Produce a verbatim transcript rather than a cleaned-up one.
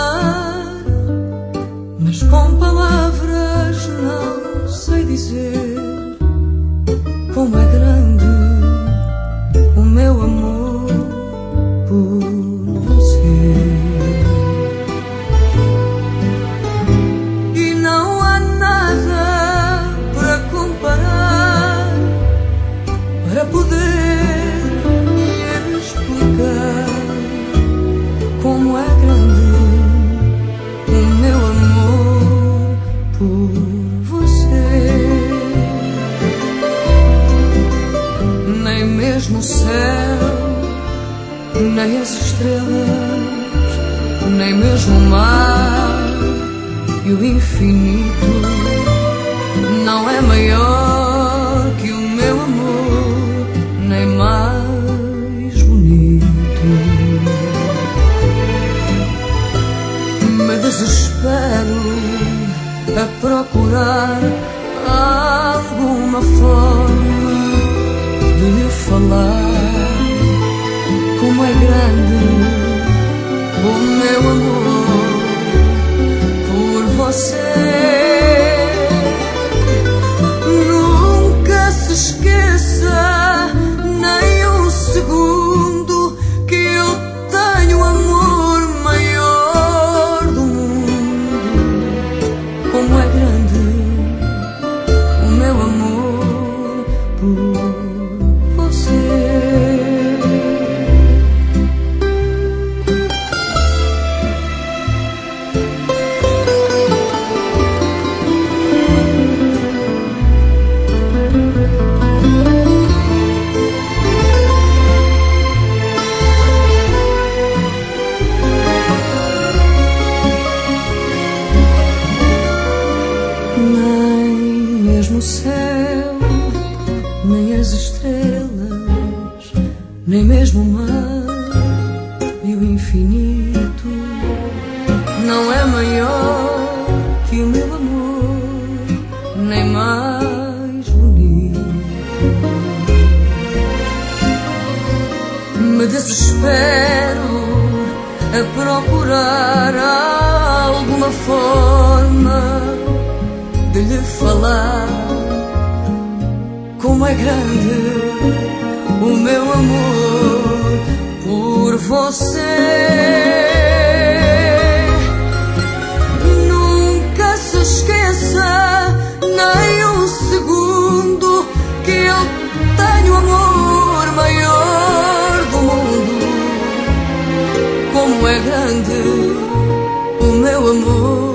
amar, mas com palavras não sei dizer como é grande o meu amor por você. E não há nada para comparar, para poder lhe explicar como é grande o meu amor por você. Nem mesmo o céu, nem as estrelas, nem mesmo o mar e o infinito não é maior que o meu amor, nem mais bonito. Me desespero a procurar alguma forma de lhe falar como é grande o meu amor por você. Nunca se esqueça nem um segundo que eu tenho o amor maior do mundo. Como é grande o meu amor por você. Nem mesmo o céu, nem as estrelas, nem mesmo o mar e o infinito não é maior que o meu amor, nem mais bonito. Me desespero a procurar alguma forma de lhe falar como é grande o meu amor por você. Nunca se esqueça nem um segundo que eu tenho o amor maior do mundo. Como é grande o meu amor